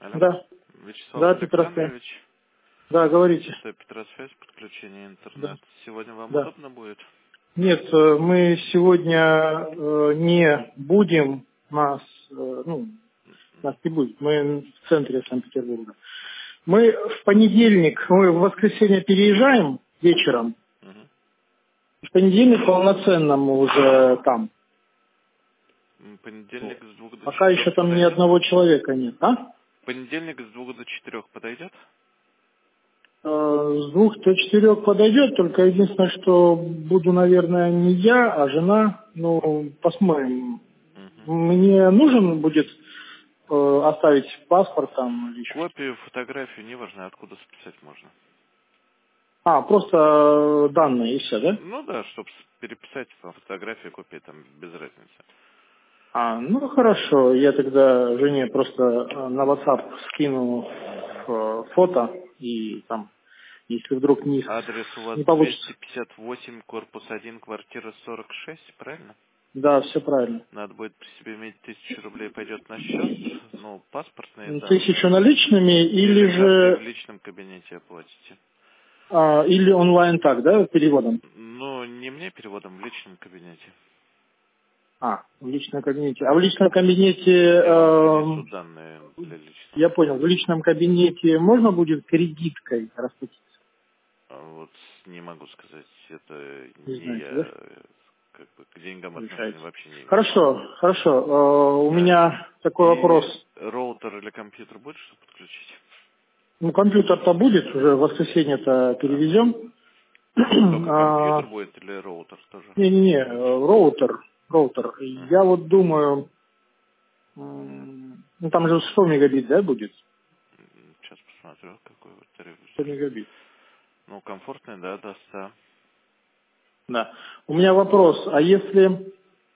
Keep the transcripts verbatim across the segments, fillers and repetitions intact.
Алло. Да. Вячеслав Да, Петросвязь. Александрович, Да, говорите. это Петросвязь, подключение Да. интернет. Сегодня вам Да. удобно будет? Нет, э, мы сегодня э, не будем, нас, э, ну, нас не будет, мы в центре Санкт-Петербурга. Мы в понедельник, мы в воскресенье переезжаем вечером, Мгм. в понедельник полноценно мы уже там. М, Вот. Понедельник с двух до Пока еще четырех там ни подойдет? одного человека нет, а? Понедельник с двух до четырех подойдет? Э, С двух до четырех подойдет, только единственное, что буду, наверное, не я, а жена. Ну, посмотрим. Мгм. Мне нужен будет э, оставить паспорт там или еще что-то? Копию, фотографию, неважно, откуда списать можно. А, просто э, данные и все, да? Ну да, чтобы переписать по фотографии, копии там без разницы. А, ну хорошо, я тогда жене просто э, на WhatsApp скину Мгм. э, фото и там, если вдруг не, Адрес у вас не получится. двести пятьдесят восемь, корпус один, квартира сорок шесть, правильно? Да, все правильно. Надо будет при себе иметь тысячу рублей, пойдет на счет, ну, паспортные Тысячу данные. наличными или Или картой в же личном кабинете оплатите. а, или онлайн так, да, переводом? Ну, не мне переводом, в личном кабинете. А, в личном кабинете. А в личном кабинете, Я вам эм, принесу данные для я личного. понял, в личном кабинете можно будет кредиткой расплатиться? А Вот не могу сказать, это Не не знаете, да? я, э, как бы к деньгам отношения Решаете. вообще не имею. Хорошо, хорошо. Э, У Так, меня такой вопрос. и роутер или компьютер будет что подключить? Ну, компьютер-то будет, уже в воскресенье-то Да. перевезем. Только компьютер А, будет или роутер тоже? Не-не-не, э, роутер, роутер. Я Угу. вот думаю, м, ну там же сто мегабит, да, будет? Сейчас посмотрю, какой вот тариф. сто мегабит. Ну, комфортный, да, до ста. Да. У меня вопрос, а если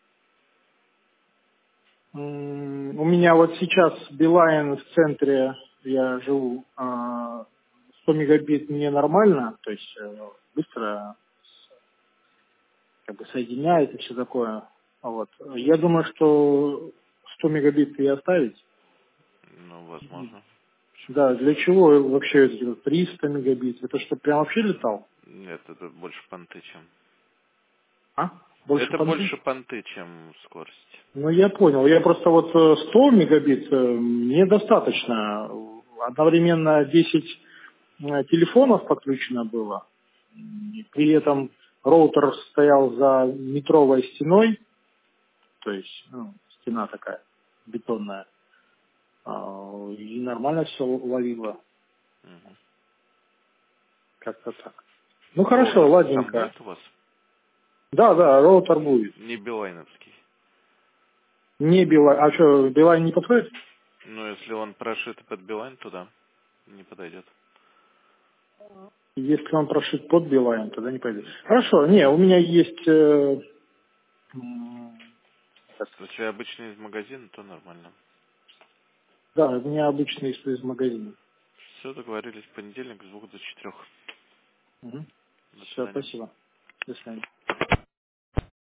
м, у меня вот сейчас Билайн в центре, я живу, а, сто мегабит мне нормально, то есть э, быстро как бы соединяет и все такое. Вот. Я думаю, что сто мегабит и оставить. Ну, возможно. Почему Да, нет? для чего вообще это делать? триста мегабит? Это что, прям вообще летал? Нет, это больше понты, чем... А? Больше Это понты? больше понты, чем скорость. Ну, я понял. Я просто вот э, сто мегабит э, мне достаточно. Одновременно десять э, телефонов подключено было. И при этом роутер стоял за метровой стеной, то есть ну, стена такая бетонная. А, И нормально все ловило. Мгм. Как-то так. Ну хорошо, Роутер сам ладненько. будет у вас? Да, да, роутер будет. Не билайновский. Не Билайн. А что, Билайн не подходит? Ну, если он прошит под билайн, то да, не подойдет. Если он прошит под Билайн, тогда не пойдет. Хорошо, не, у меня есть... э, м, так, Если обычный из магазина, то нормально. да, у меня обычный из, из магазина. Все, договорились в понедельник с двух до четырех. До Все, свидания. спасибо. До свидания.